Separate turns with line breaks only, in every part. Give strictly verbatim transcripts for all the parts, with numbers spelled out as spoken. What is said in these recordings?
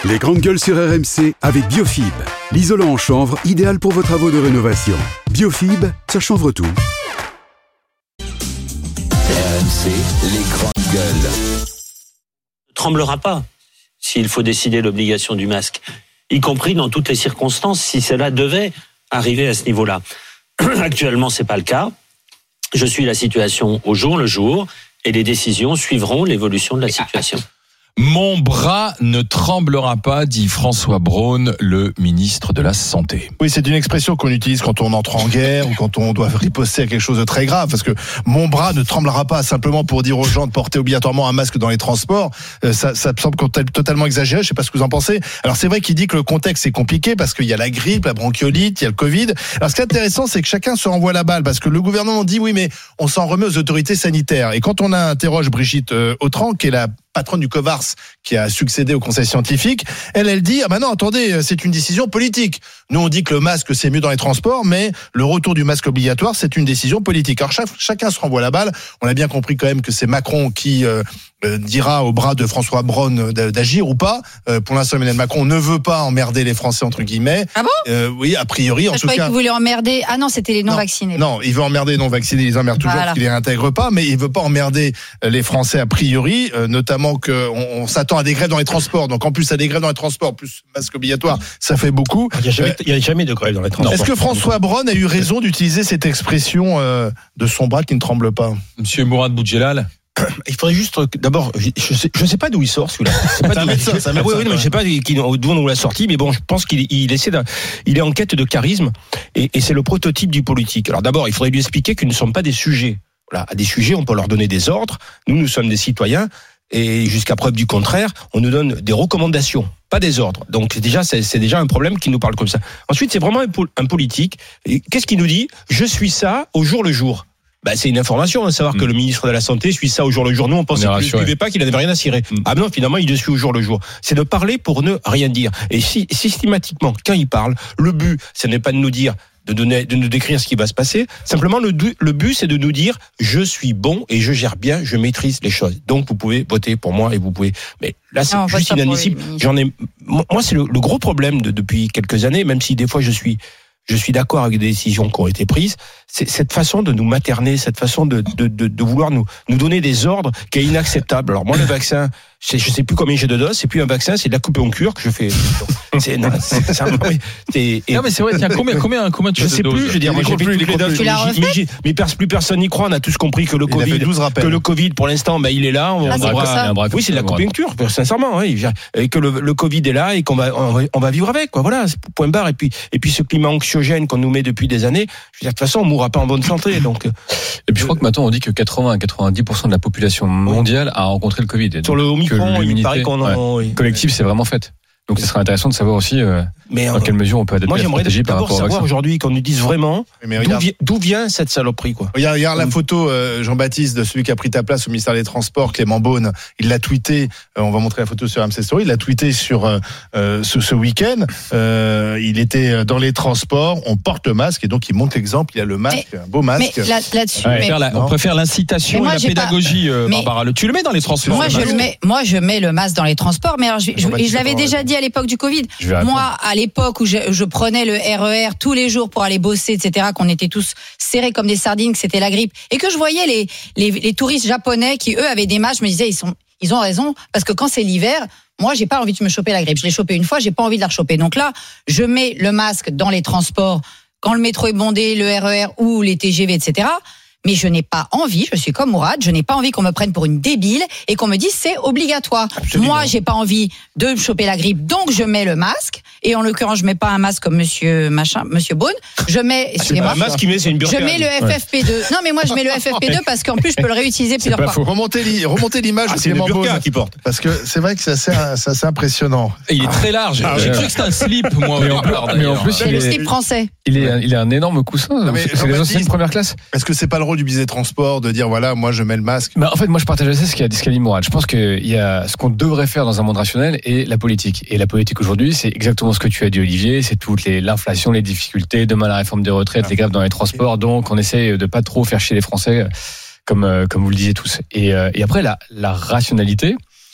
Les grandes gueules sur R M C avec Biofib, l'isolant en chanvre idéal pour vos travaux de rénovation. Biofib, ça chanvre tout.
R M C, les grandes gueules.
Ne tremblera pas s'il faut décider l'obligation du masque, y compris dans toutes les circonstances, si cela devait arriver à ce niveau-là. Actuellement, c'est pas le cas. Je suis la situation au jour le jour et les décisions suivront l'évolution de la situation.
Mon bras ne tremblera pas, dit François Braun, le ministre de la Santé.
Oui, c'est une expression qu'on utilise quand on entre en guerre ou quand on doit riposter à quelque chose de très grave, parce que mon bras ne tremblera pas simplement pour dire aux gens de porter obligatoirement un masque dans les transports. Euh, ça, ça me semble totalement exagéré. Je sais pas ce que vous en pensez. Alors c'est vrai qu'il dit que le contexte est compliqué parce qu'il y a la grippe, la bronchiolite, il y a le Covid. Alors ce qui est intéressant, c'est que chacun se renvoie la balle parce que le gouvernement dit oui, mais on s'en remet aux autorités sanitaires. Et quand on interroge Brigitte euh, Autran, qui est la patronne du COVARS, qui a succédé au conseil scientifique, elle, elle dit, ah ben non, attendez, c'est une décision politique. Nous, on dit que le masque, c'est mieux dans les transports, mais le retour du masque obligatoire, c'est une décision politique. Alors, chaque, chacun se renvoie la balle. On a bien compris quand même que c'est Macron qui euh, euh, dira au bras de François Braun d'agir ou pas. Euh, pour l'instant, Emmanuel Macron ne veut pas emmerder les Français, entre guillemets.
Ah bon?
euh, Oui, a priori, en
je
tout
croyais
cas.
que vous voulez emmerder. Ah non, c'était les non-vaccinés.
Non, non, il veut emmerder les non-vaccinés, il les emmerde toujours
voilà.
parce qu'il les réintègre pas, mais il veut pas emmerder les Français a priori, euh, notamment que on, on s'attend à des grèves dans les transports. Donc en plus à des grèves dans les transports, plus masque obligatoire, ça fait beaucoup.
Il n'y a jamais, il y a jamais de grève dans les transports.
Est-ce que François Braun a eu raison d'utiliser cette expression euh, de son bras qui ne tremble pas?
Monsieur Mourad Boudjelal.
Il faudrait juste, d'abord, je ne sais, je sais pas d'où il sort celui-là. C'est
un médecin, c'est un médecin.
Oui, oui, mais je sais pas d'où on l'a sorti, mais bon, je pense qu'il il essaie de, il est en quête de charisme et, et c'est le prototype du politique. Alors d'abord, il faudrait lui expliquer que nous ne sommes pas des sujets. Voilà, à des sujets, on peut leur donner des ordres. Nous, nous sommes des citoyens. Et jusqu'à preuve du contraire, on nous donne des recommandations, pas des ordres. Donc déjà, c'est, c'est déjà un problème qui nous parle comme ça. Ensuite, c'est vraiment un, po- un politique. Et qu'est-ce qu'il nous dit? Je suis ça au jour le jour. Bah, c'est une information, hein, savoir mmh. que le ministre de la Santé suit ça au jour le jour. Nous, on pensait qu'il ne suivait pas, qu'il n'avait rien à cirer. Mmh. Ah non, finalement, il le suit au jour le jour. C'est de parler pour ne rien dire. Et si, systématiquement, quand il parle, le but, ce n'est pas de nous dire de donner, de nous décrire ce qui va se passer. Simplement, le, le but, c'est de nous dire, je suis bon et je gère bien, je maîtrise les choses. Donc, vous pouvez voter pour moi et vous pouvez. Mais là, c'est non, juste inadmissible. J'en ai, moi, c'est le, le gros problème de, depuis quelques années, même si des fois je suis, je suis d'accord avec des décisions qui ont été prises. C'est cette façon de nous materner, cette façon de, de, de, de vouloir nous, nous donner des ordres qui est inacceptable. Alors, moi, le vaccin, c'est, je sais plus combien j'ai de doses, c'est plus un vaccin, c'est de la coupe-en-cure que je fais. C'est, non, c'est, c'est, un, c'est,
non, mais c'est vrai, tiens, combien, combien, combien tu
je sais plus, je veux dire, moi, j'ai plus les doses. Mais, mais, mais personne n'y croit, on a tous compris que le Covid, que le Covid, pour l'instant, bah, il est là. On,
ah,
on va,
va,
oui, c'est de la coupe-en-cure, sincèrement, oui. Et que le, le Covid est là et qu'on va, on va, on va vivre avec, quoi. Voilà, point barre. Et puis, et puis, ce climat anxiogène qu'on nous met depuis des années, je veux dire, de toute façon, on mourra pas en bonne santé, donc.
Et puis, je crois que maintenant, on dit que quatre-vingts à quatre-vingt-dix pour cent de la population mondiale a rencontré le Covid.
Sur le Omicron, il paraît qu'on en,
ouais, collectif, c'est vraiment fait. Donc, ce serait intéressant de savoir aussi euh,
mais,
dans quelle mesure on peut adapter
moi,
la stratégie par rapport au vaccin.
Moi, j'aimerais savoir aujourd'hui qu'on nous dise vraiment
d'où,
vient, d'où vient cette saloperie, quoi.
Regarde, regarde la photo, euh, Jean-Baptiste, de celui qui a pris ta place au ministère des Transports, Clément Beaune. Il l'a tweeté, euh, on va montrer la photo sur R M C Story, il l'a tweeté sur euh, ce, ce week-end. Euh, il était dans les transports, on porte le masque et donc il montre l'exemple, il a le masque, mais, un beau masque.
Mais là, là-dessus,
ouais,
mais,
la, on préfère l'incitation
moi,
et la pédagogie, pas, euh, Barbara. Tu le mets dans les transports?
Moi, je le mets, moi, je mets le masque dans les transports, mais alors, je, je, je, je l'avais déjà dit à l'époque du Covid. Moi, à l'époque où je, je prenais le R E R tous les jours pour aller bosser, et cetera, qu'on était tous serrés comme des sardines, que c'était la grippe, et que je voyais les, les, les touristes japonais qui, eux, avaient des masques, je me disais, ils sont, ils ont raison, parce que quand c'est l'hiver, moi, j'ai pas envie de me choper la grippe. Je l'ai chopé une fois, j'ai pas envie de la rechoper. Donc là, je mets le masque dans les transports, quand le métro est bondé, le R E R ou les T G V, et cetera. Mais je n'ai pas envie, je suis comme Mourad, je n'ai pas envie qu'on me prenne pour une débile et qu'on me dise c'est obligatoire. Absolument. Moi, j'ai pas envie de me choper la grippe, donc je mets le masque. Et en l'occurrence, je mets pas un masque comme Monsieur machin, Monsieur Beaune. Je mets, excusez-moi,
un masque qui met, c'est une burqa.
Je mets le F F P deux. Non, mais moi, je mets le F F P deux parce qu'en plus, je peux le réutiliser plusieurs fois.
Faut remonter, li, remonter l'image.
Ah, c'est une burqa qui porte.
Parce que c'est vrai que c'est assez, c'est assez impressionnant.
Et il est très large. Ah, j'ai cru que c'était un slip, moi.
Mais en plus, mais en plus
c'est le slip français.
Il est, il est un énorme coussin. Non, mais c'est les anciennes première classe.
Est-ce que c'est pas le rôle du billet transport de dire voilà, moi je mets le masque?
Bah, en fait, moi je partage assez ce qu'a dit, ce qu'a dit Mourad. Je pense qu'il y a ce qu'on devrait faire dans un monde rationnel et la politique. Et la politique aujourd'hui, c'est exactement ce que tu as dit, Olivier. C'est toute les, l'inflation, les difficultés, demain la réforme des retraites, ah, les grèves dans les transports. Donc, on essaie de pas trop faire chier les Français, comme comme vous le disiez tous. Et, et après, la, la rationalité,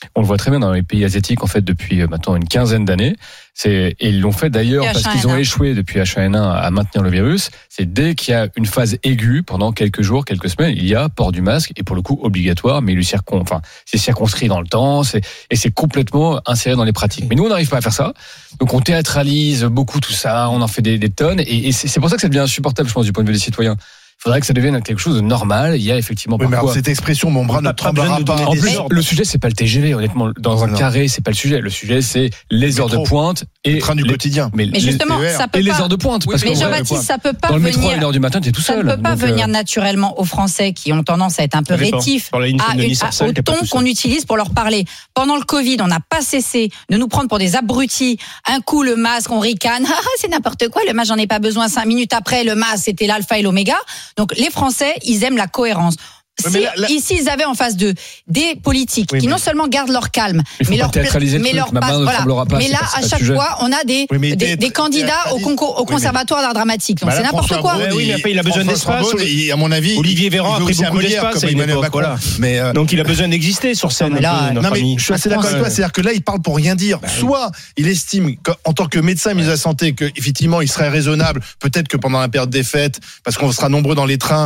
On le voit très bien dans les pays asiatiques en fait depuis maintenant une quinzaine d'années. C'est et ils l'ont fait d'ailleurs parce qu'ils ont échoué depuis H un N un à maintenir le virus. C'est dès qu'il y a une phase aiguë pendant quelques jours, quelques semaines, il y a port du masque et pour le coup obligatoire, mais il circon, enfin c'est circonscrit dans le temps, c'est et c'est complètement inséré dans les pratiques. Mais nous on n'arrive pas à faire ça, donc on théâtralise beaucoup tout ça, on en fait des, des tonnes et, et c'est, c'est pour ça que ça devient insupportable, je pense, du point de vue des citoyens. Il faudrait que ça devienne quelque chose de normal. Il y a effectivement
oui,
parfois...
mais cette expression, mon bras ne tremblera pas.
En plus, le sujet, c'est pas le T G V, honnêtement. Dans un non. carré, c'est pas le sujet. Le sujet, c'est les heures de pointe et
le train du
les...
quotidien.
Mais, mais justement,
les...
ça peut
et
pas...
les heures de pointe.
Oui, mais Jean-Baptiste, ça peut pas
dans le
venir.
métro à une heure du matin, t'es tout seul.
Ça ne peut pas
donc,
venir
euh...
naturellement aux Français qui ont tendance à être un peu rétifs à une, à, au ton qu'on utilise pour leur parler. Pendant le Covid, on n'a pas cessé de nous prendre pour des abrutis. Un coup, le masque, on ricane. C'est n'importe quoi. Le masque, j'en ai pas besoin. Cinq minutes après, le masque, c'était l'alpha et l'oméga. Donc, les Français, ils aiment la cohérence. Si là, là... ici ils avaient en face d'eux des politiques oui, qui mais... non seulement gardent leur calme, mais leur, mais leur passe, voilà. Pas, mais là à chaque fois on a des oui, des, des candidats au concours au oui, conservatoire mais... d'art dramatique. Donc bah c'est n'importe quoi.
Brune, oui, mais après il a besoin d'espace.
À mon avis,
Olivier Véran a pris beaucoup d'espace à une époque, voilà. Mais donc il a besoin d'exister sur scène.
Non mais je suis assez d'accord avec toi, c'est-à-dire que là il parle pour rien dire. Soit il estime en tant que médecin ministre de la santé que effectivement il serait raisonnable, peut-être que pendant la période des fêtes, parce qu'on sera nombreux dans les trains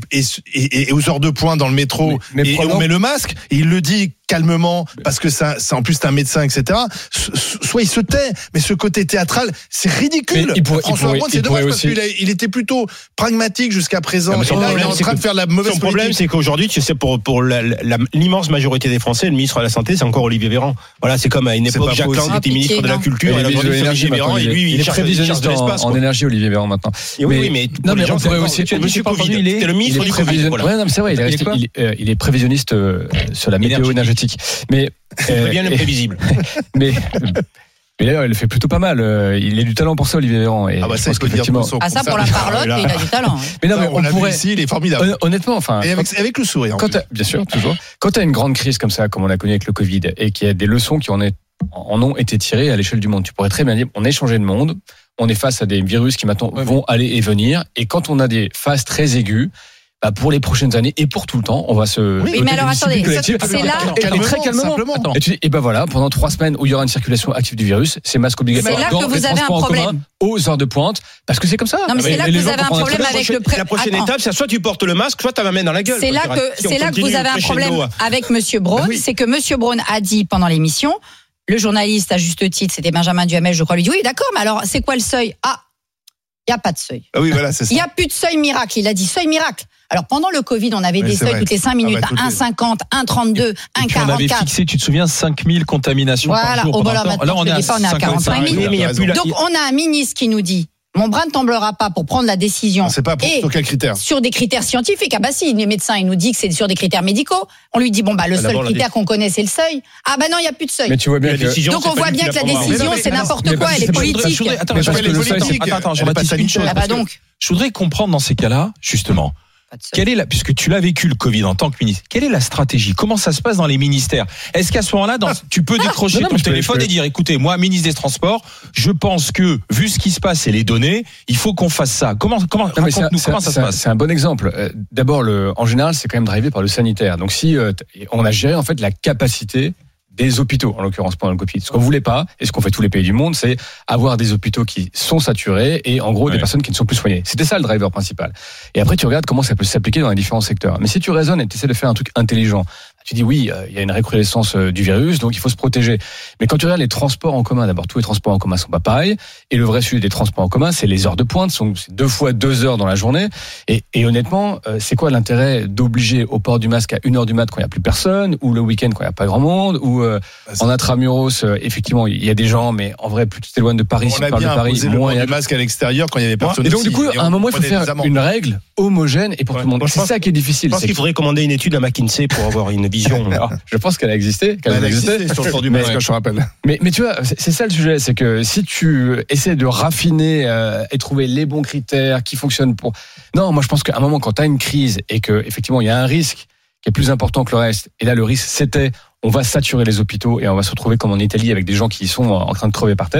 et aux heures de pointe dans le métro, mais, mais et on met le masque, et il le dit calmement, parce que ça, c'est en plus c'est un médecin, et cetera. Soit il se tait, mais ce côté théâtral, c'est ridicule.
Il pourrait,
François Braun, c'est dommage
aussi...
parce qu'il il était plutôt pragmatique jusqu'à présent. Non, et là, problème, il est en train de faire la mauvaise
Son problème, c'est qu'aujourd'hui, tu sais, pour, pour la, la, l'immense majorité des Français, le ministre de la Santé, c'est encore Olivier Véran. Voilà, c'est comme à une époque, Jacques Lang était ministre de la Culture, et Olivier Véran, et lui,
il est prévisionniste en énergie, Olivier Véran, maintenant.
Oui, mais
non, mais on pourrait aussi.
Monsieur Covid, c'était le ministre du Covid.
Ouais, non, mais c'est vrai, il est prévisionniste sur la météo énergétique. Mais
c'est bien imprévisible.
Mais mais d'ailleurs, il le fait plutôt pas mal. Il a du talent pour ça, Olivier Véran. Et
ah bah ça,
je pense qu'effectivement.
Ah ça pour la parlotte, il a du talent.
Mais non, mais
on, on pourrait. Ici, il est formidable.
Honnêtement, enfin.
Et avec, avec le sourire.
Quand bien sûr, toujours. Quand tu as une grande crise comme ça, comme on l'a connu avec le Covid, et qu'il y a des leçons qui en, est, en ont été tirées à l'échelle du monde, tu pourrais très bien dire, on est changé de monde. On est face à des virus qui maintenant ouais, vont aller et venir. Et quand on a des phases très aiguës, bah pour les prochaines années et pour tout le temps, on va se.
Oui, mais alors attendez, c'est, c'est là.
Et très calmement. Et tu dis, et ben voilà, pendant trois semaines où il y aura une circulation active du virus, c'est masque obligatoire.
C'est là
dans
que vous
les
avez un problème.
Commun, aux heures de pointe, parce que c'est comme ça.
Non, mais c'est là que vous avez un problème avec le.
La prochaine étape, c'est soit tu portes le masque, soit tu la main dans la gueule.
C'est là que c'est là que vous avez un problème avec Monsieur Braun, c'est que Monsieur Braun a dit pendant l'émission, le journaliste à juste titre, c'était Benjamin Duhamel, je crois, lui dit oui, d'accord, mais alors c'est quoi le seuil ? Ah, il y a pas de seuil.
Ah oui, voilà, c'est ça.
Il y a plus de seuil miracle. Il a dit seuil miracle. Alors pendant le Covid, on avait ouais, des seuils vrai. toutes les cinq minutes, ah bah, un cinquante, un trente-deux, un quarante-quatre.
On avait fixé, tu te souviens, cinq mille contaminations
voilà.
par jour.
Oh, voilà, là, on est à, on est à quarante-cinq mille. Donc on a un ministre qui nous dit, mon bras ne tremblera pas pour prendre la décision.
On sait pas pour, sur quels critères.
Sur des critères scientifiques. Ah bah si, les médecins, ils nous disent que c'est sur des critères médicaux. On lui dit, bon bah le seul critère qu'on connaît, c'est le seuil. Ah bah non, il n'y a plus de seuil.
Mais tu vois bien que...
Donc on voit bien que la décision, c'est n'importe quoi, elle est politique.
Attends, attends, je vais une chose.
Ah bah donc.
Je voudrais comprendre dans ces cas-là, justement, quelle est la, puisque tu l'as vécu le Covid en tant que ministre, quelle est la stratégie ? Comment ça se passe dans les ministères ? Est-ce qu'à ce moment-là, dans, tu peux décrocher ah, non, non, ton téléphone peux, peux. et dire, écoutez, moi, ministre des Transports, je pense que, vu ce qui se passe et les données, il faut qu'on fasse ça. Comment, comment,
non, raconte-nous,
comment ça se passe ?
C'est un bon exemple. D'abord, le, en général, c'est quand même drivé par le sanitaire. Donc, si euh, on a géré en fait la capacité des hôpitaux, en l'occurrence pendant le Covid. Ce qu'on voulait pas, et ce qu'on fait tous les pays du monde, c'est avoir des hôpitaux qui sont saturés et en gros ouais. des personnes qui ne sont plus soignées. C'était ça le driver principal. Et après tu regardes comment ça peut s'appliquer dans les différents secteurs. Mais si tu raisonnes et tu essaies de faire un truc intelligent, tu dis oui, il y a une recrudescence du virus, donc il faut se protéger. Mais quand tu regardes les transports en commun, d'abord tous les transports en commun sont pas pareils. Et le vrai sujet des transports en commun, c'est les heures de pointe, sont deux fois deux heures dans la journée. Et, et honnêtement, c'est quoi l'intérêt d'obliger au port du masque à une heure du mat quand il y a plus personne, ou le week-end quand il y a pas grand monde, ou euh, en intramuros, euh, effectivement il y a des gens, mais en vrai plus tu t'éloignes de Paris,
on a bien de Paris, imposé moins le port du masque à l'extérieur quand il y avait personne.
Et donc du coup, à un moment il faut faire une règle homogène et pour tout le monde. C'est ça qui est difficile.
Je pense qu'il faudrait commander une étude à McKinsey pour avoir une vision.
Je pense qu'elle a existé, qu'elle
elle
a existé,
existé sur le port du masque, je rappelle.
Mais, mais tu vois, c'est, c'est ça le sujet, c'est que si tu essaies de raffiner euh, et trouver les bons critères qui fonctionnent pour... Non, moi je pense qu'à un moment, quand tu as une crise et que effectivement il y a un risque qui est plus important que le reste, et là le risque c'était on va saturer les hôpitaux et on va se retrouver comme en Italie avec des gens qui sont en train de crever par terre,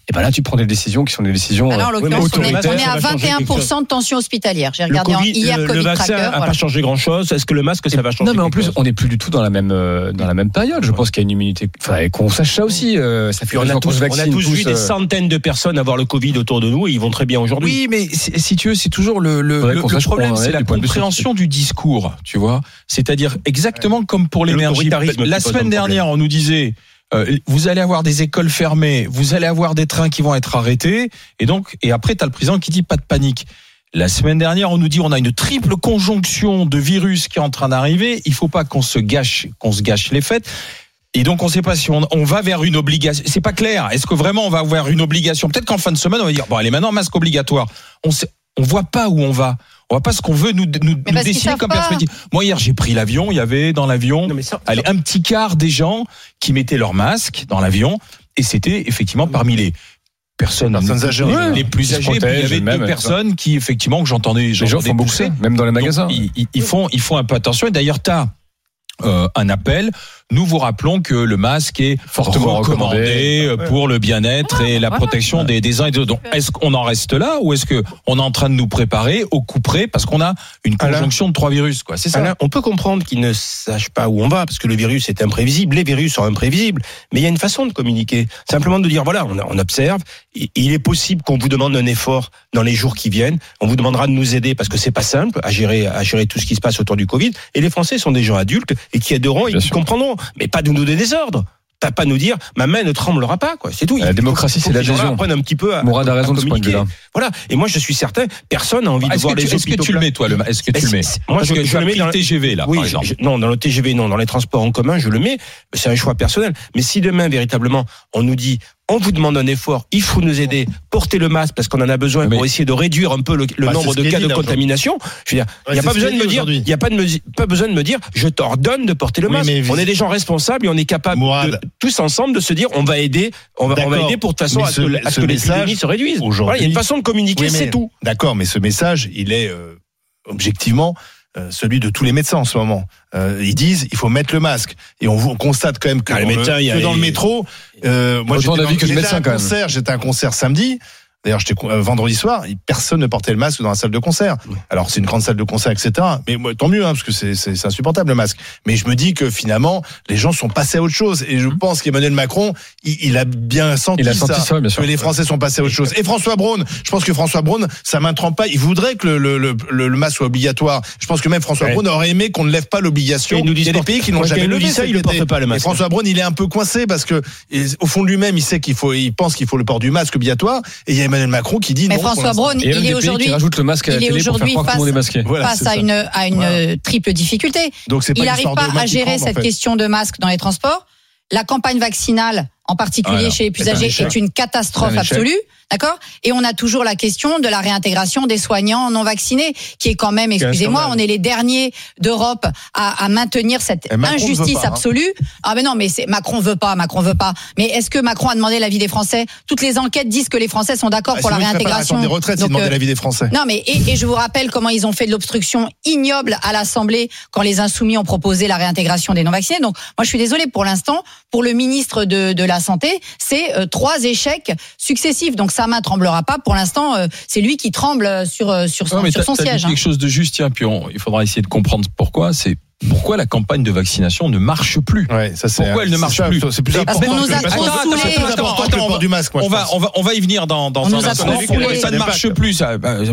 Et ben là, tu prends des décisions qui sont des décisions
Alors, en l'occurrence, on est, on est à vingt et un pour cent de tension hospitalière. J'ai regardé
le COVID,
hier
le,
Covid
le vaccin
Tracker.
n'a
Voilà.
pas changé grand-chose. Est-ce que le masque, ça va changer?
Non, mais en plus,
chose
on n'est plus du tout dans la même euh, dans la même période. Je pense qu'il y a une immunité. Enfin, et qu'on sache ça aussi. Euh, ça fait
on, a
longtemps qu'on
tous,
se
on a
vaccine
tous vu
tous,
des
euh,
centaines de personnes avoir le Covid autour de nous et ils vont très bien aujourd'hui.
Oui, mais si si tu veux, c'est toujours le, le,
Faudrait
le,
qu'on
le
sache
problème,
où on en est
c'est la
du point de vue
compréhension du discours, tu vois. C'est-à-dire exactement comme pour
C'est
l'énergie.
l'autoritarisme
La
qui pose
semaine
un
dernière, on nous disait, euh, vous allez avoir des écoles fermées, vous allez avoir des trains qui vont être arrêtés, et donc, et après, t'as le président qui dit pas de panique. La semaine dernière, on nous dit on a une triple conjonction de virus qui est en train d'arriver. Il faut pas qu'on se gâche, qu'on se gâche les fêtes. Et donc, on ne sait pas si on, on va vers une obligation. C'est pas clair. Est-ce que vraiment on va vers une obligation? Peut-être qu'en fin de semaine, on va dire bon, allez, maintenant masque obligatoire. On sait, on voit pas où on va. On voit pas ce qu'on veut nous, nous, nous dessiner comme perspective. Moi, hier, j'ai pris l'avion. Il y avait dans l'avion,
Non, mais ça,
allez, un petit quart des gens qui mettaient leur masque dans l'avion. Et c'était effectivement parmi les personnes,
Personnes âgées,
les,
ouais.
les plus
Qui se
âgées. Puis il y
protègent,
avait
même,
deux personnes qui, effectivement, que j'entendais,
les gens
j'entendais
font
pousser.
bouffer, même dans les magasins.
Donc, ils, ils, ils font, ils font un peu attention. Et d'ailleurs, t'as euh, un appel. Nous vous rappelons que le masque est
Fortement
recommandé,
recommandé.
pour le bien-être et la
voilà.
protection des, des uns et des autres. Donc, est-ce qu'on en reste là ou est-ce que on est en train de nous préparer au coup près parce qu'on a une conjonction de trois virus, quoi? C'est ça.
Alain, on peut comprendre qu'ils ne sachent pas où on va, parce que le virus est imprévisible, les virus sont imprévisibles, mais il y a une façon de communiquer. Simplement de dire, voilà, on, on observe, et il est possible qu'on vous demande un effort dans les jours qui viennent, on vous demandera de nous aider, parce que c'est pas simple à gérer, à gérer tout ce qui se passe autour du Covid, et les Français sont des gens adultes, et qui aideront, et
Bien
qui
sûr.
comprendront, mais pas de nous donner des ordres. Pas, pas nous dire, ma main ne tremblera pas, quoi. C'est tout.
La
Il faut-
démocratie,
faut
c'est
que les gens
l'adhésion.
apprennent un petit peu à,
Mourad a
à
raison de ce point de
communiquer.
vue-là.
Voilà. Et moi, je suis certain, personne n'a envie de
Est-ce
voir
que,
les
tu, est-ce que
hôpitaux
tu le
pleins.
mets, toi, le, est-ce que tu le mets?
C'est- Moi,
Parce
je,
que
je
tu as
le mets
pris
dans
le T G V, là,
oui,
par
je-
exemple.
je- non, dans le T G V, non, dans les transports en commun, je le mets. C'est un choix personnel. Mais si demain, véritablement, on nous dit, on vous demande un effort, il faut nous aider, porter le masque parce qu'on en a besoin
Mais-
pour essayer de réduire un peu le, le
Bah,
nombre
c'est ce
de
qui est
cas
dit,
de
là,
contamination. Je veux dire, il
Ouais,
n'y a
c'est
pas
ce
besoin
qui
de
est
me
dit
dire,
aujourd'hui.
il n'y a pas de me- pas besoin de me dire, je t'ordonne de porter le
Oui,
masque.
mais
On
vis-
est des gens responsables et on est capable
Mourad.
de, tous ensemble de se dire, on va aider, on va, on va
D'accord.
aider pour de toute façon
Mais
à ce,
ce-
à ce
ce
que
message,
l'épidémie se réduise.
aujourd'hui-
Voilà, il y a une façon de communiquer,
Oui, mais-
c'est tout.
D'accord, mais ce message, il est euh, objectivement euh, celui de tous les médecins en ce moment. Euh, ils disent, il faut mettre le masque. Et on, on constate quand même que,
Ah, les
dans,
médecins,
le,
il y a-
que dans le métro, euh, moi
Autant
j'étais,
d'avis
dans-
que de
j'étais à
médecins,
un
quand même.
concert, j'étais à un concert samedi. D'ailleurs, j'étais euh, vendredi soir, personne ne portait le masque dans la salle de concert. Alors, c'est une grande salle de concert, et cetera. Mais moi, tant mieux, hein, parce que c'est, c'est, c'est insupportable le masque. Mais je me dis que finalement, les gens sont passés à autre chose. Et je pense qu'Emmanuel Macron, il, il a bien senti,
Il a senti ça, bien sûr.
que les Français sont passés à autre chose. Et François Braun, je pense que François Braun, sa main ne trempe pas. Il voudrait que le, le, le, le, le masque soit obligatoire. Je pense que même François
Ouais.
Braun aurait aimé qu'on ne lève pas l'obligation.
Et il nous dit
il y a des
sport-
pays qui n'ont
Quand
jamais
il nous
levé
dit ça,
cet
il le
été.
porte pas, le
Et
masque.
François Braun, il est un peu coincé parce que, et au fond de lui-même, il sait qu'il faut, il pense qu'il faut le port du masque obligatoire. Et il y a Emmanuel Macron qui dit
Mais
non. pour
François
l'instant.
Braun,
Et il y a
il
même
est
des pays
aujourd'hui,
qui rajoutent le masque à la
il est
télé pour faire
aujourd'hui
croire que tout le monde est masqué.
Voilà,
face
c'est
à
ça.
une, à une
Voilà.
triple difficulté.
Donc c'est pas
Il n'arrive
l'histoire de
pas à
mains qui
gérer
tremblent, en
cette
fait.
question de masques dans les transports. La campagne vaccinale, en particulier
Voilà.
chez les plus
C'est un
âgés,
échec.
est une catastrophe
C'est un échec.
absolue. D'accord? Et on a toujours la question de la réintégration des soignants non vaccinés, qui est quand même,
un
excusez-moi,
scandale.
on est les derniers d'Europe à, à maintenir cette
Et Macron ne veut
injustice
pas, hein.
absolue. Ah mais non, mais c'est Macron veut pas, Macron veut pas. Mais est-ce que Macron a demandé l'avis des Français? Toutes les enquêtes disent que les Français sont d'accord
Ah,
pour la
sinon, il ferait pas
réintégration.
réforme des retraites, s'il
Donc,
demandait
euh,
l'avis des Français.
non, mais et, et je vous rappelle comment ils ont fait de l'obstruction ignoble à l'Assemblée quand les Insoumis ont proposé la réintégration des non-vaccinés. Donc, moi, je suis désolée pour l'instant, pour le ministre de, de la Santé, c'est euh, trois échecs successifs. Donc, sa main tremblera pas. Pour l'instant, euh, c'est lui qui tremble sur euh, sur son,
Non, mais
sur
t'as-
son
t'as dit
siège. hein.
quelque chose de juste, tiens, puis on- il faudra essayer de comprendre pourquoi. C'est pourquoi la campagne de vaccination ne marche plus.
Ouais, ça c'est.
Pourquoi elle ne
c'est
marche
ça,
plus
C'est plus
Et
important.
parce qu'on nous
que-
a
parce
trop
que-
saoulés.
c'est plus
Attends,
important que
attends,
le
on
port
va-
du masque. moi,
on
je
va,
pense.
on va, on va y venir dans, dans
On
un
nous a
instant.
trop saoulés.
Ça ne marche plus. Ça.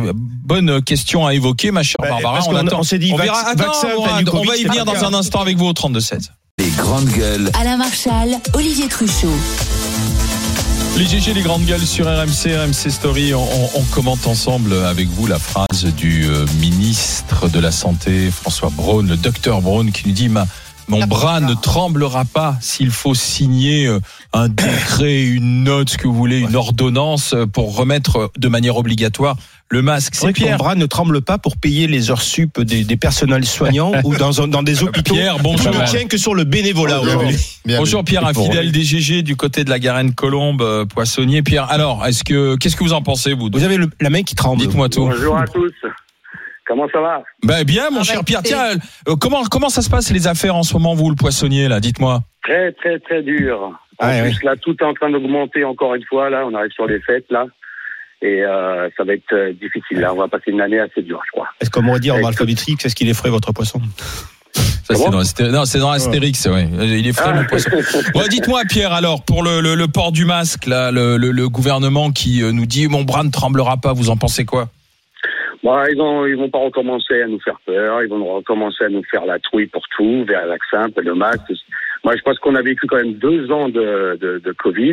Bonne question à évoquer, ma chère
Bah,
Barbara.
parce
On,
qu'on-
attend.
on s'est dit
on
vac-
verra. Attends,
vaccin,
Mourad,
t'as du
on
Covid,
va y
c'est
venir
pas
dans
grave.
un instant avec vous au trente-deux sept.
Les grandes gueules.
Alain Marchal, Olivier Truchot.
Les G G, les grandes gueules sur R M C, R M C Story. On, on- on commente ensemble avec vous la phrase du euh, ministre de la Santé, François Braun, le docteur Braun, qui nous dit ma, mon bras ne tremblera pas s'il faut signer euh, un décret, une note, ce que vous voulez, une ordonnance euh, pour remettre euh, de manière obligatoire le masque.
C'est
C'est
vrai que ton
Pierre.
bras ne tremble pas pour payer les heures sup des, des personnels soignants ou dans, un- dans des hôpitaux.
Pierre,
Tout
bonjour.
ne tient que sur le bénévolat
Bien
aujourd'hui.
vu. Bien
Bonjour
vu.
Pierre, un
Pour-
fidèle des G G du côté de la Garenne-Colombe, euh, poissonnier. Pierre, alors, est-ce que qu'est-ce que vous en pensez, vous
Vous avez le- la main qui tremble.
Dites-moi tout.
Bonjour à tous. Comment ça va?
Ben bien, mon
Ah,
cher
bah,
Pierre.
écoutez.
Tiens, euh, comment comment ça se passe les affaires en ce moment, vous, le poissonnier, là? Dites-moi.
Très, très, très dur. En
Ah,
plus,
oui.
là, tout est en train d'augmenter encore une fois. Là, on arrive sur les fêtes, là. Et euh, ça va être euh, difficile. Là, on va passer une année assez dure, je crois.
Est-ce qu'on va dire en alphabétique, est-ce qu'il est frais votre poisson?
Ça, c'est dans, Asté- non, c'est dans Astérix, ouais. Il est frais,
Ah.
mon poisson. Bon, dites-moi, Pierre, alors, pour le, le, le port du masque, là, le, le, le gouvernement qui euh, nous dit mon bras ne tremblera pas, vous en pensez quoi?
Bon, ils ont, ils vont pas recommencer à nous faire peur. Ils vont recommencer à nous faire la trouille pour tout, vers le vaccin, le masque. Moi, je pense qu'on a vécu quand même deux ans de, de, de Covid.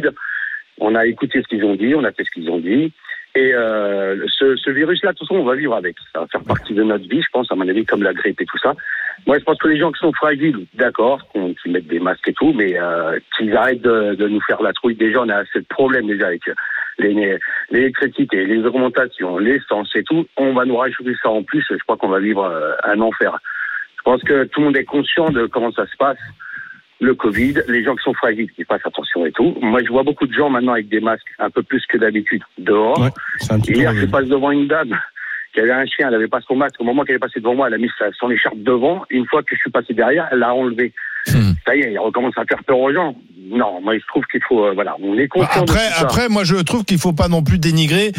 On a écouté ce qu'ils ont dit, on a fait ce qu'ils ont dit. Et euh, ce, ce virus-là, de toute façon, on va vivre avec. Ça va faire partie de notre vie, je pense, à mon avis, comme la grippe et tout ça. Moi, je pense que les gens qui sont fragiles, d'accord, qu'on, qu'ils mettent des masques et tout, mais euh, qu'ils arrêtent de, de nous faire la trouille. Déjà, on a assez de problèmes déjà avec les, l'électricité, les augmentations, l'essence et tout. On va nous rajouter ça en plus. Je crois qu'on va vivre euh, un enfer. Je pense que tout le monde est conscient de comment ça se passe. Le Covid, les gens qui sont fragiles, qui fassent attention et tout. Moi, je vois beaucoup de gens maintenant avec des masques un peu plus que d'habitude dehors.
Ouais, c'est un petit
Hier,
peu,
je
oui.
passe devant une dame qui avait un chien, elle n'avait pas son masque. Au moment qu'elle est passée devant moi, elle a mis sa, son écharpe devant. Une fois que je suis passé derrière, elle l'a enlevé.
Hmm.
Ça y est, il recommence à faire peur aux gens. Non, moi, je trouve qu'il faut, euh, voilà, on est conscient
Après,
de tout ça.
après, moi, je trouve qu'il faut pas non plus dénigrer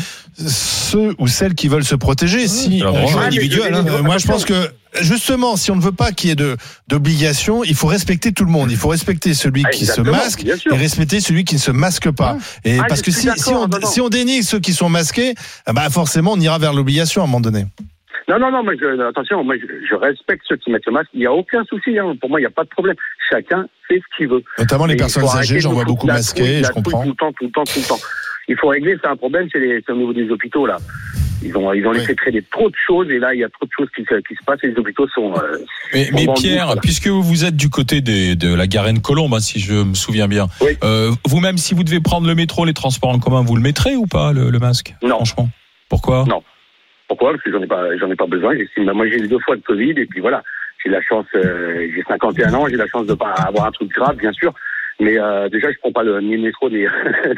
ceux ou celles qui veulent se protéger. Si,
c'est un droit
euh,
individuel, hein.
euh, moi, je pense que justement, si on ne veut pas qu'il y ait de d'obligation, il faut respecter tout le monde. Il faut respecter celui
Ah,
qui se
exactement,
masque
bien sûr.
et respecter celui qui ne se masque pas. Et
Ah,
parce
je
que
suis
si, si, on,
d'accord, non, non.
si on dénigre ceux qui sont masqués, ah bah forcément, on ira vers l'obligation à un moment donné.
Non, non, non, mais je, attention, moi, je, je respecte ceux qui mettent le masque. Il n'y a aucun souci, hein. Pour moi, il n'y a pas de problème. Chacun fait ce qu'il veut.
Notamment les
Et il
personnes
faut arrêter
âgées,
de
j'en
nous
vois
foutre
beaucoup
la
masqués,
trouille,
je
la trouille
comprends.
Tout le temps, tout le temps, tout le temps. Il faut régler, c'est un problème, c'est, les, c'est au niveau des hôpitaux, là. Ils ont, ils ont laissé créer des, trop de choses, et là, il y a trop de choses qui se, qui se passent, et les hôpitaux sont. Euh,
Mais,
sont
mais
vendus,
Pierre,
voilà.
puisque vous êtes du côté des, de la Garenne-Colombe, hein, si je me souviens bien,
Oui.
euh, vous-même, si vous devez prendre le métro, les transports en commun, vous le mettrez ou pas, le, le masque?
Non.
Franchement. Pourquoi?
Non. Pourquoi? Parce que j'en ai pas, j'en ai pas besoin. J'estime, moi, j'ai eu deux fois de Covid, et puis voilà. J'ai la chance, euh, j'ai cinquante et un ans, j'ai la chance de pas avoir un truc grave, bien sûr. Mais euh, déjà, je prends pas le, ni le métro, ni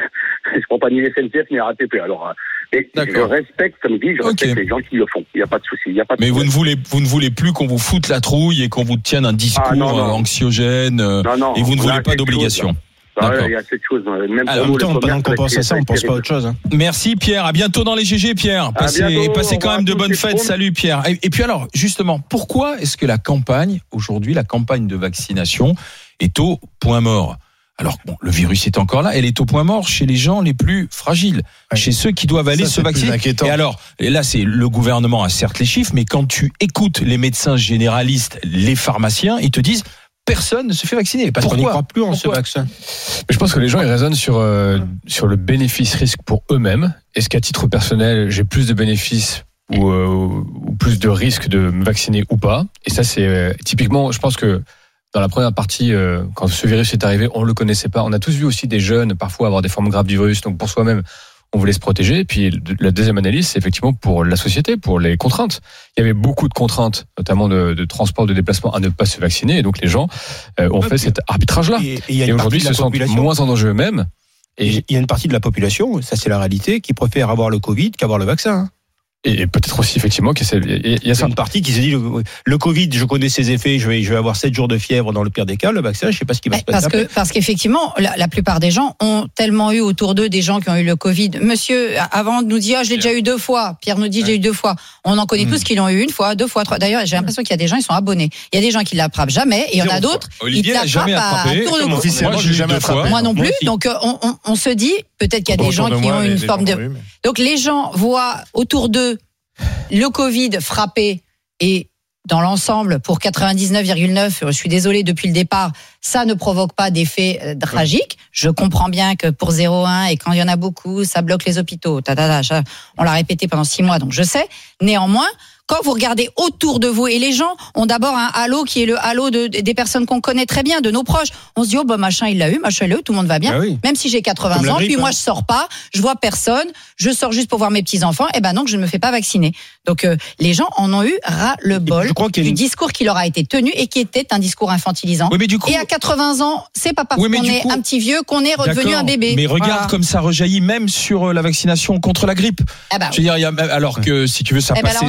je prends pas ni les S N C F, ni la R A T P. Alors, euh, et je
D'accord.
respecte, comme dit, je respecte
Ok.
les gens qui le font. Il n'y a pas de souci. Il y a pas de
Mais vous
problème.
ne voulez, vous ne voulez plus qu'on vous foute la trouille et qu'on vous tienne un discours
Ah, non, non.
euh, anxiogène, euh,
Non, non,
et vous ne
on
voulez
a
pas
quelque
d'obligation.
chose, Ah ouais,
D'accord.
il y a cette chose. euh, Même
Alors,
pour
En
nous,
même temps,
les
pendant qu'on
commerces,
pense à ça, on pense pas à autre chose. Hein.
Merci Pierre, à bientôt dans les G G Pierre. Passez,
bientôt,
passez
au
quand
revoir
même de
à tous,
bonnes
c'est
fêtes.
cool.
Salut Pierre. Et, et puis alors, justement, pourquoi est-ce que la campagne, aujourd'hui, la campagne de vaccination est au point mort? Alors bon, le virus est encore là, elle est au point mort chez les gens les plus fragiles,
Ouais.
chez ceux qui doivent aller
Ça,
se
c'est le plus
vacciner.
inquiétant.
Et alors, et là c'est le gouvernement a certes les chiffres, mais quand tu écoutes les médecins généralistes, les pharmaciens, ils te disent personne ne se fait vacciner.
Parce qu'on n'y
Pourquoi
croit plus en ce
Pourquoi
vaccin.
Mais je pense que les gens ils raisonnent sur euh, sur le bénéfice-risque pour eux-mêmes. Est-ce qu'à titre personnel, j'ai plus de bénéfices ou, euh, ou plus de risques de me vacciner ou pas? Et ça, c'est euh, typiquement, je pense que dans la première partie, euh, quand ce virus est arrivé, on le connaissait pas. On a tous vu aussi des jeunes parfois avoir des formes graves du virus. Donc pour soi-même, on voulait se protéger. Et puis la deuxième analyse, c'est effectivement pour la société, pour les contraintes. Il y avait beaucoup de contraintes, notamment de, de transport, de déplacement, à ne pas se vacciner. Et donc les gens euh, ont
Ouais,
fait
puis-
cet arbitrage-là.
Et, et il y a
Et
une
aujourd'hui,
partie de
se
la
sentent
population.
moins en danger eux-mêmes.
Et il y a une partie de la population, ça c'est la réalité, qui préfère avoir le Covid qu'avoir le vaccin. hein.
Et peut-être aussi effectivement qu'il y a, il y a
Il y
ça.
a une partie qui se dit le, le Covid, je connais ses effets, je vais, je vais avoir sept jours de fièvre dans le pire des cas. Le vaccin, je sais pas ce qui va
Mais
se passer
parce que
après.
parce qu'effectivement, la, la plupart des gens ont tellement eu autour d'eux des gens qui ont eu le Covid. Monsieur, avant de nous dire, ah, je l'ai déjà eu deux fois. Pierre nous dit, j'ai eu deux fois. On en connaît tous qui l'ont eu une fois, deux fois, trois. D'ailleurs, j'ai l'impression qu'il y a des gens, ils sont abonnés. Il y a des gens qui l'attrapent jamais, et il y en a d'autres.
Olivier
ils
l'a jamais
l'attrapent à
attrapé.
tour de
Comment
cou.
Officiellement,
Moi,
j'ai
j'ai eu
jamais
deux fois.
attrapé.
Moi non
Moi
plus.
aussi.
Donc, euh, on, on, on se dit, peut-être qu'il y a des gens qui ont une forme de. Donc, les gens voient autour d'eux le Covid frapper et dans l'ensemble, pour quatre-vingt-dix-neuf virgule neuf, je suis désolée, depuis le départ, ça ne provoque pas d'effet euh, tragique. Je comprends bien que pour zéro virgule un, et quand il y en a beaucoup, ça bloque les hôpitaux. Ta, ta, ta, ça, on l'a répété pendant six mois, donc je sais. Néanmoins, quand vous regardez autour de vous, et les gens ont d'abord un halo qui est le halo de, des personnes qu'on connaît très bien, de nos proches, on se dit, oh bah machin il l'a eu, machin il l'a eu, tout le monde va bien.
Ah oui.
Même si j'ai
Comme
quatre-vingts
la
ans,
grippe,
puis moi
hein.
je sors pas, je vois personne, je sors juste pour voir mes petits-enfants, et ben non, je ne me fais pas vacciner. Donc euh, les gens en ont eu ras-le-bol
Je crois qu'il y a
du
une-
discours qui leur a été tenu et qui était un discours infantilisant.
Oui, mais du coup,
Et à quatre-vingts ans, c'est pas parce
Oui, mais
qu'on
du
est
coup-
un petit vieux qu'on est redevenu
d'accord,
un bébé.
mais regarde
Voilà.
comme ça rejaillit même sur euh, la vaccination contre la grippe.
Eh ben,
Je veux dire, il y a, alors que si tu veux, ça
Eh ben,
passait,
alors on
ça
dit
passait
bravo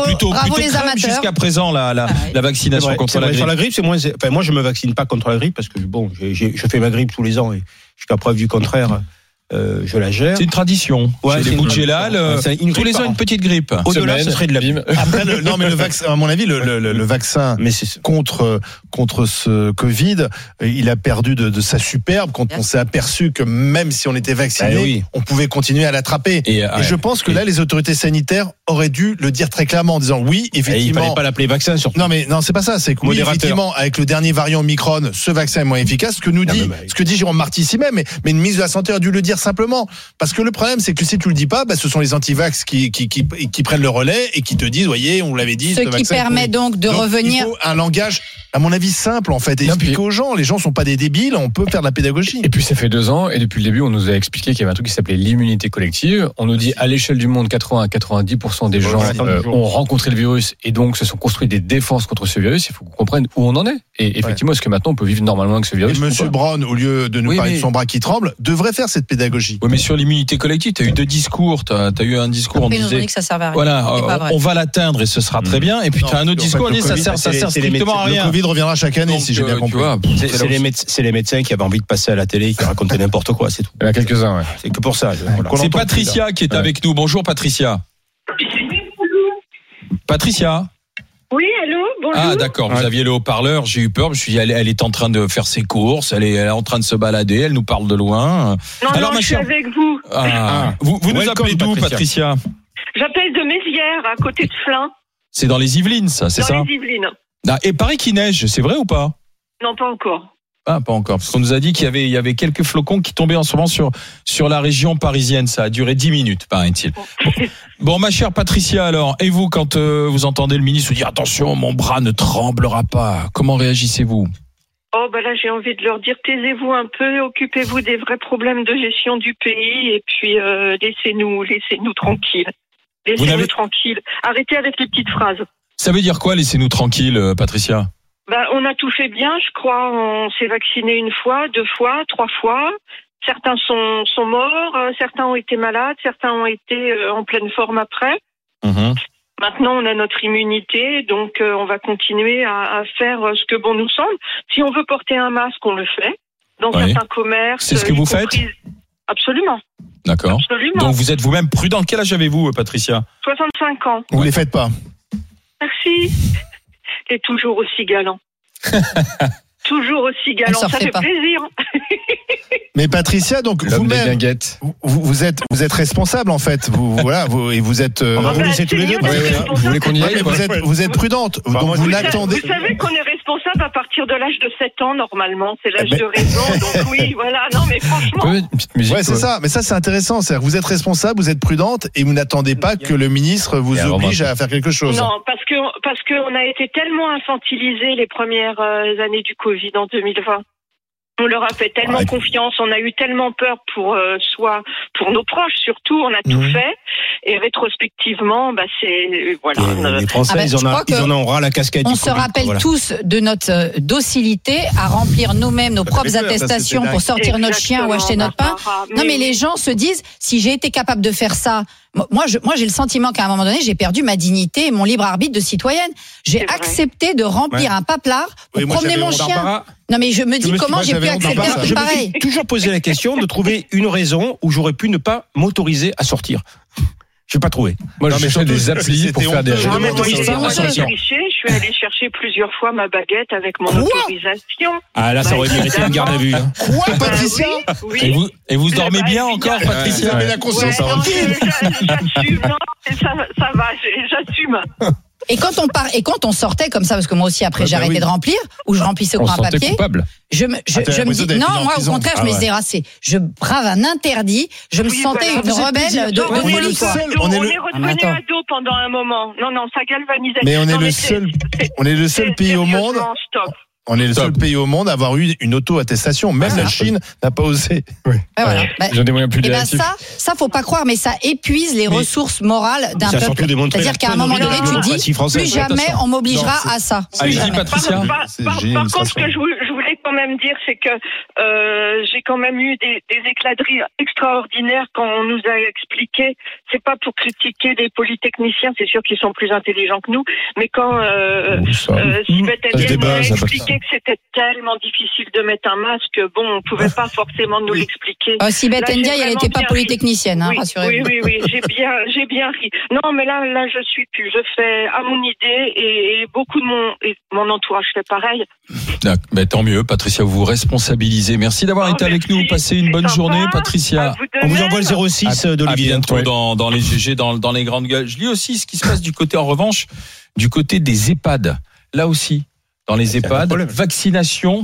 bravo,
plutôt,
bravo
plutôt
les
crème
amateurs.
jusqu'à présent la, la,
Ah ouais.
la vaccination
vrai,
contre
c'est
la
vrai,
grippe.
sur la grippe, c'est moins. Enfin, moi, je me vaccine pas contre la grippe parce que bon, j'ai, j'ai, je fais ma grippe tous les ans et jusqu'à preuve du contraire, euh, je la gère.
C'est une tradition.
Ouais,
Chez
c'est
les
une
Boutchelal,
tradition.
euh,
C'est une
tous
grippe
les
par
ans
an.
une petite grippe.
Au-delà,
Semaine,
ce serait de la
bim.
Après, le, non, mais le vaccin, à mon avis, le, le, le, le vaccin
Mais c'est
contre contre ce Covid, il a perdu de, de sa superbe quand on s'est aperçu que même si on était vacciné,
Bah oui.
on pouvait continuer à l'attraper.
Et,
Et,
euh,
je pense que
et-
là, les autorités sanitaires auraient dû le dire très clairement en disant oui,
Et il
effectivement.
fallait pas l'appeler vaccin surtout.
Non mais non, c'est pas ça. C'est que oui,
Modérateur.
effectivement, avec le dernier variant Omicron, ce vaccin est moins efficace. Ce que nous
Non,
dit,
mais bah,
ce que dit Jérôme Marty ici même, mais, mais une ministre de la Santé a dû le dire simplement. Parce que le problème, c'est que si tu le dis pas, bah, ce sont les antivax qui, qui, qui, qui prennent le relais et qui te disent, voyez, on vous l'avait dit.
Ce qui permet donc de revenir.
Il faut un langage, à mon avis, simple en fait, et
Non,
expliquer
puis-
aux gens. Les gens sont pas des débiles, on peut faire de la pédagogie.
Et puis ça fait deux ans, et depuis le début, on nous a expliqué qu'il y avait un truc qui s'appelait l'immunité collective. On nous dit à l'échelle du monde, quatre-vingts à quatre-vingt-dix pour cent des gens
Ouais,
euh,
toujours.
ont rencontré le virus et donc se sont construits des défenses contre ce virus. Il faut qu'on comprenne où on en est. Et effectivement, est-ce que maintenant on peut vivre normalement avec ce
Et
virus ou
Monsieur
pas
Brown, au lieu de nous
Oui,
parler
mais-
de son bras qui tremble, devrait faire cette pédagogie.
Oui, mais sur l'immunité collective, tu as eu deux discours. Tu as eu un discours, on
Après, ils nous ont
disait,
dit que ça servait à rien.
voilà,
C'est pas
euh,
vrai.
on va l'atteindre et ce sera très bien. Et puis
Non,
tu as un autre
en fait,
discours, on
le
dit ça
Covid,
sert, ça
c'est-
sert
c'est les
strictement à
Le
rien.
Covid reviendra chaque année,
Donc,
si j'ai bien
euh, tu
compris.
vois,
C'est,
c'est
c'est les méde- c'est les médecins qui avaient envie de passer à la télé, qui racontaient n'importe quoi, c'est tout.
Il y en a quelques-uns, ouais.
C'est que pour ça. je- voilà.
Qu'on
C'est
l'entend
Patricia qui est
Ouais.
avec nous. Bonjour Patricia. Patricia.
Oui, allô, bonjour.
Ah d'accord, vous
Ouais.
aviez le haut-parleur, j'ai eu peur, je me suis dit elle, elle est en train de faire ses courses, elle est, elle est en train de se balader, elle nous parle de loin.
non,
Alors,
non,
ma
je suis
chère-
avec vous.
Ah,
Ah.
vous vous nous
Welcome,
appelez d'où
Patricia.
Patricia?
J'appelle de Mézières, à côté de Flins,
C'est dans les Yvelines ça, c'est
dans
ça?
les Yvelines.
Ah, et Paris qui neige, c'est vrai ou pas?
Non, pas encore.
Ah, pas encore, parce qu'on nous a dit qu'il y avait, il y avait quelques flocons qui tombaient en ce moment sur, sur la région parisienne. Ça a duré dix minutes, paraît-il. Bon, bon, ma chère Patricia, alors, et vous, quand euh, vous entendez le ministre vous dire attention, mon bras ne tremblera pas, comment réagissez-vous?
Oh, ben là, j'ai envie de leur dire, taisez-vous un peu, occupez-vous des vrais problèmes de gestion du pays, et puis euh, laissez-nous, laissez-nous tranquilles. Laissez-nous
n'avez-
tranquilles. Arrêtez avec les petites phrases.
Ça veut dire quoi, laissez-nous tranquilles, euh, Patricia?
Ben, on a tout fait bien, je crois. On s'est vacciné une fois, deux fois, trois fois. Certains sont, sont morts, euh, certains ont été malades, certains ont été euh, en pleine forme après.
Mhm.
Maintenant, on a notre immunité, donc euh, on va continuer à, à faire euh, ce que bon nous semble. Si on veut porter un masque, on le fait. Dans
Oui.
certains commerces.
C'est ce que
euh, y
vous
compris- Absolument.
D'accord.
Absolument.
Donc vous êtes vous-même prudent. Quel âge avez-vous, euh, Patricia?
soixante-cinq ans.
Vous les faites pas.
Merci. T'es toujours aussi galant. Toujours aussi galant.
se
Ça
refait
fait
pas.
plaisir.
Mais Patricia, donc
L'homme des
vous-même,
guinguettes.
vous, vous êtes vous êtes responsable en fait. Vous voilà, vous, et vous êtes. euh,
On va vous
Bah,
laisser tous les
c'est
deux.
mieux
parce
d'être
que-
responsable.
Vous voulez qu'on y
Ouais,
aille
mais
quoi
vous êtes vous êtes prudente.
Enfin,
donc
moi,
vous
je-
Vous savez,
n'attendez.
vous savez qu'on est responsable à partir de l'âge de sept ans, normalement. C'est l'âge
Eh ben-
de raison. Donc oui, voilà. Non, mais
On
franchement.
peut mettre une petite musique.
Ouais, c'est
quoi.
ça. Mais ça, c'est intéressant. C'est-à-dire que vous êtes responsable, vous êtes prudente, et vous n'attendez pas que le ministre vous
Et alors,
oblige
moi,
à faire quelque chose.
Non, parce que parce qu'on a été tellement infantilisés les premières euh, années du Covid en deux mille vingt. On leur a fait tellement
Ouais.
confiance, on a eu tellement peur pour euh, soi, pour nos proches surtout, on a tout
Mhm.
fait. Et rétrospectivement, bah c'est voilà.
Et
euh,
Les Français,
Ah ben,
ils, en
je
a,
crois
ils
que
en ont ras la casquette.
On
du
se
Covid,
rappelle
voilà.
tous de notre euh, docilité à remplir nous-mêmes nos
Ça
propres
fait peur, ça,
attestations
c'était
pour
dingue.
sortir notre chien ou acheter notre pain.
Barbara.
Non, mais les gens se disent, si j'ai été capable de faire ça, moi, je, moi, j'ai le sentiment qu'à un moment donné, j'ai perdu ma dignité et mon libre arbitre de citoyenne. J'ai
C'est vrai.
accepté de remplir
Ouais.
un paplard pour
Oui, moi,
promener
j'avais
mon
honte
chien.
Barbara,
Non, mais je me dis
me suis-
comment
moi,
j'ai pu
j'avais honte
accepter
d'Barbara.
un
je
truc
me
pareil.
suis toujours posé la question de trouver une raison où j'aurais pu ne pas m'autoriser à sortir. Je n'ai pas trouvé.
Moi,
Non,
je
mais
cherche
surtout,
des applis
c'était
pour faire des
honteux.
Non, mais moi,
Oui,
j'ai
c'est
moi,
vrai,
j'ai
attention.
triché, je suis allée chercher plusieurs fois ma baguette avec mon
Quoi
autorisation.
Ah là, ça
Bah,
aurait mérité une garde à vue. hein.
Quoi, Patricia
Bah, oui,
Et
oui.
vous, et vous
Bah,
dormez
bah,
bien
évidemment.
encore,
Vous
Patricia?
avez la conscience
Ouais, non,
tranquille.
je- je- J'assume, non, mais ça, ça va, j'ai- j'assume.
Et quand on part, et quand on sortait comme ça, parce que moi aussi après
Ouais,
j'ai
bah
arrêté
oui.
de remplir, ou je remplissais au
On
point
se sentait
papier,
coupable.
je me, je,
Ah, t'as
je me
l'impression
dis,
d'être
non,
fini en
moi au
prison.
contraire, je
Ah
me
ouais.
disais, ah, c'est- je brave un interdit, je me
Oui,
sentais
voilà.
une
Vous êtes
rebelle de, de
on est
folie, quoi.
seul, on
on
est
est
le-
redevenu
Ah, attends.
ado pendant un moment. Non, non, ça galvanisait.
Mais on est
Non,
le
c'est-
seul,
c'est-
on est le seul
c'est-
pays au monde.
sérieusement, Stop.
On est le seul
Stop.
pays au monde à avoir eu une auto-attestation. Même
Ah,
la
ça.
Chine n'a pas osé.
Ouais, voilà. Bah,
Ils ont des moyens plus
et ben
directifs.
ça, ça faut pas croire, mais ça épuise les
Mais-
ressources morales d'un
Ça a surtout
peuple.
démontré
C'est-à-dire
la
qu'à un moment donné,
connerie de la
tu
démocratie
dis,
française.
plus jamais
Attention.
on m'obligera
Non, c'est-
à ça. Plus
Allez-y,
jamais.
Patricia.
Par, par-
C'est
par-
génial,
par contre, ce
illustration.
que je, vou- je voulais quand même dire, c'est que euh, j'ai quand même eu des, des éclats de rire extraordinaires quand on nous a expliqué. C'est pas pour critiquer des polytechniciens, c'est sûr qu'ils sont plus intelligents que nous, mais quand euh, euh, Sibeth Ndiaye nous a expliqué que c'était tellement difficile de mettre un masque, bon, on pouvait pas forcément nous l'expliquer.
Oh, Sibeth Ndiaye, elle n'était pas polytechnicienne, hein,
oui,
rassurez-vous.
Oui, oui, oui, j'ai bien, j'ai bien ri. Non, mais là, là, je suis plus. Je fais à mon idée et, et beaucoup de mon, et mon entourage fait pareil.
Ben, tant mieux, Patricia, vous vous responsabilisez. Merci d'avoir oh, été merci. avec nous. Passez une bonne
sympa.
journée, Patricia.
Vous
On vous envoie le zéro six à, d'Olivier.
À bientôt ouais. dans, dans les G G, dans, dans les grandes gueules. Je lis aussi ce qui se passe du côté, en revanche, du côté des EHPAD. Là aussi, dans les EHPAD, vaccination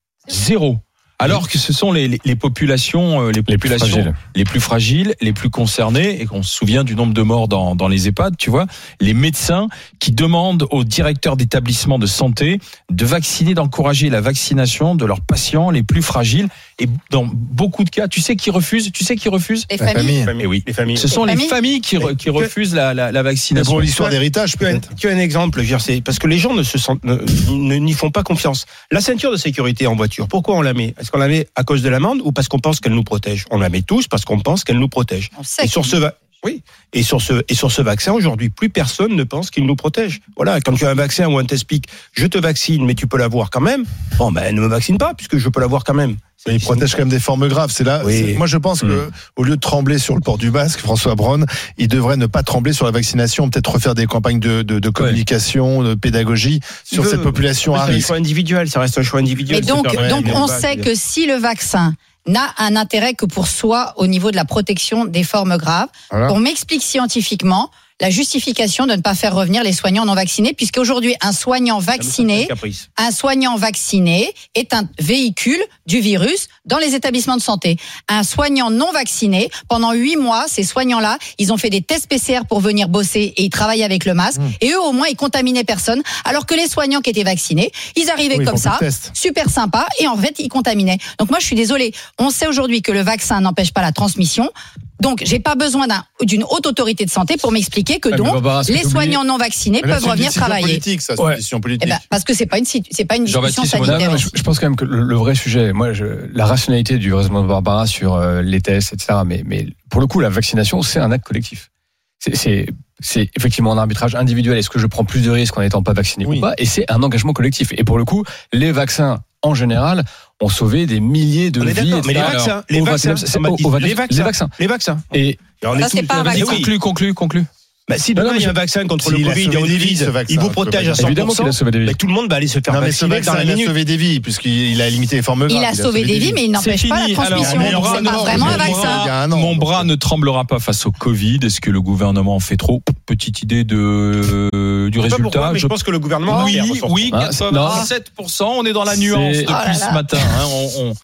zéro. Alors que ce sont les, les, les populations, euh, les populations les plus, les plus fragiles, les plus concernées, et qu'on se souvient du nombre de morts dans, dans les EHPAD, tu vois, les médecins qui demandent aux directeurs d'établissements de santé de vacciner, d'encourager la vaccination de leurs patients les plus fragiles. Et dans beaucoup de cas, tu sais qui refusent, tu sais qui refusent
les familles.
Et oui,
les familles.
Ce sont
les,
les
familles,
familles qui, re, qui refusent la, la, la vaccination.
Pour l'histoire d'héritage, peut-être.
Tu as un exemple, je veux dire, parce que les gens ne se sentent, ne, ne, n'y font pas confiance. La ceinture de sécurité en voiture, pourquoi on la met? Est-ce qu'on la met à cause de l'amende ou parce qu'on pense qu'elle nous protège? On la met tous parce qu'on pense qu'elle nous protège. Et sur ce, va- oui. Et sur ce, et sur ce vaccin, aujourd'hui, plus personne ne pense qu'il nous protège. Voilà. Quand tu as un vaccin où on t'explique, je te vaccine, mais tu peux l'avoir quand même. Bon, ben, ne me vaccine pas, puisque je peux l'avoir quand même.
Mais il protège quand même des formes graves. C'est là.
Oui.
C'est, moi, je pense mmh. que au lieu de trembler sur le port du masque, François Braun, il devrait ne pas trembler sur la vaccination. Peut-être refaire des campagnes de, de, de communication, de pédagogie sur
veut,
cette population à risque.
C'est un choix individuel. Ça reste un choix individuel.
Et donc, donc, on sait que si le vaccin n'a un intérêt que pour soi au niveau de la protection des formes graves, voilà. On m'explique scientifiquement la justification de ne pas faire revenir les soignants non vaccinés, puisqu'aujourd'hui, un soignant vacciné, un soignant vacciné est un véhicule du virus dans les établissements de santé. Un soignant non vacciné, pendant huit mois, ces soignants-là, ils ont fait des tests P C R pour venir bosser et ils travaillaient avec le masque. Mmh. Et eux, au moins, ils contaminaient personne. Alors que les soignants qui étaient vaccinés, ils arrivaient oui, comme ça, super sympa, et en fait, ils contaminaient. Donc moi, je suis désolée. On sait aujourd'hui que le vaccin n'empêche pas la transmission. Donc, j'ai pas besoin d'un, d'une haute autorité de santé pour m'expliquer que donc les soignants non vaccinés peuvent revenir travailler.
C'est politique, ça, c'est une décision politique.
Eh ben, parce que c'est pas une, c'est pas une discussion sanitaire.
Non, je, je pense quand même que le, le vrai sujet, moi, je, la rationalité du raisonnement de Barbara sur euh, les tests, et cetera. Mais, mais pour le coup, la vaccination, c'est un acte collectif. C'est, c'est, c'est effectivement un arbitrage individuel. Est-ce que je prends plus de risques en n'étant pas vacciné oui. ou pas? Et c'est un engagement collectif. Et pour le coup, les vaccins, en général, ont sauvé des milliers de vies.
Mais les vaccins, les vaccins, les vaccins, les vaccins.
Et
ça, c'est pas un vaccin.
Conclu, conclu, conclu.
Bah, si demain il y a un vaccin contre le Covid, il vous protège à cent pour cent.
Évidemment qu'il a sauvé des vies.
Bah, tout le monde va aller se faire
non,
vacciner dans la minute.
Il a sauvé des vies puisqu'il a limité les formes graves.
Il a sauvé des vies, mais il n'empêche pas la transmission. Donc c'est pas vraiment un vaccin.
Mon bras ne tremblera pas face au Covid. Est-ce que le gouvernement en fait trop? Petite idée de du résultat.
Je pense que le gouvernement.
Oui, oui, quatre-vingt-dix-sept pour cent. On est dans la nuance depuis ce matin.